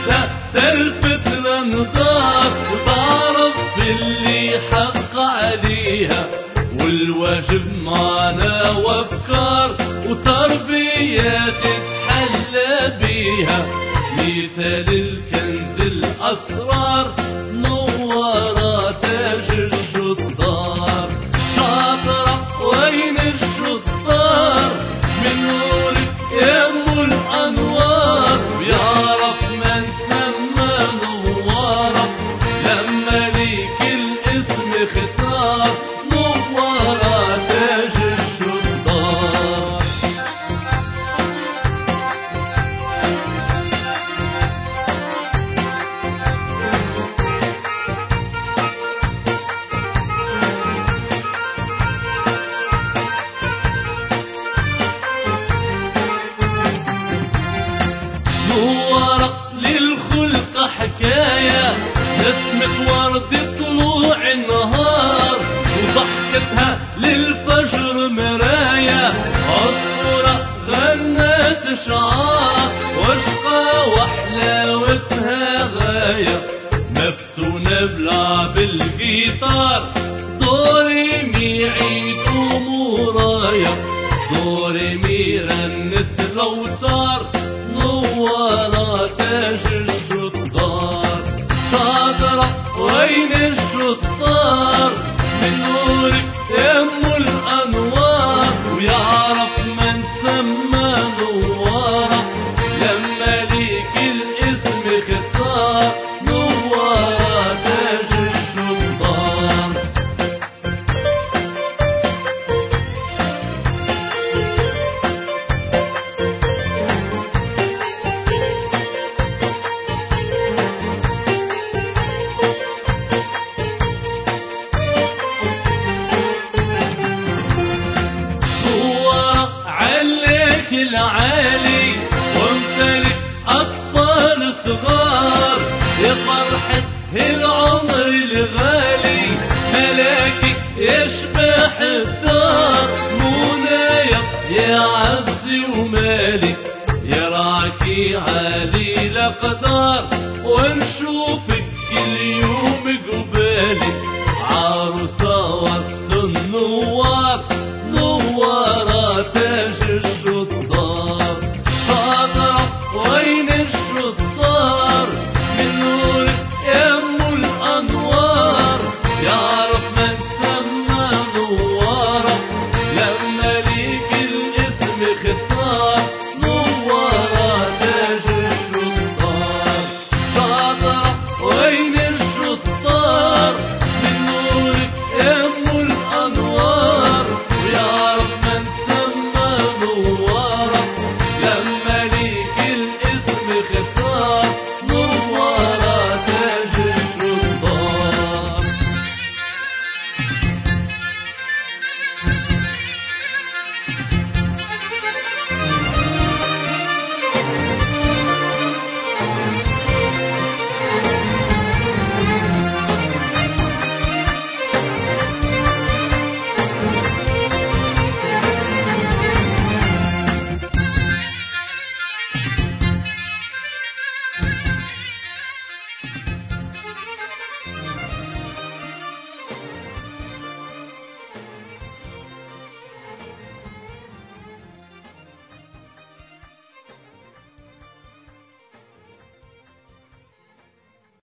تلفت الانظار وتعرف باللي حق عليها، والواجب معنا وافكار وتربيات تتحلى بيها. مثال الكنز الاسرار نورة تاج الشطار. شاطرة وين الشطار من نورك يا ام الانوار، ويعرف من سمى نوارة لما ليك الاسم اختار. نوارة تاج الشطار. نوارة للخلق حكاية، نسمة ورد طلوع النهار وضحكتها للفجر مراية. عصفورة غنت شعار واشقى وحلاوتها غاية، مفتونة بلعب الجيتار. دوري مي عيد ومورايا، دوري مي رنت الاوتار. نوارة تاج الشطار. شاطرة وين الشطار من نورك يا ام الانوار، ويعرف من سمى نوارة لما ليك الاسم اختار. نوارة تاج الشطار. العالي وامتلك أطفال صغار، يا فرحة العمر الغالي ملاكي يشبح الدار. منايا يا عزي ومالي يراكي عالي الأقدار، ونشوفك كل يوم قبالي عروسة وسط النوار. نوارة تاج الشطار. شاطرة وين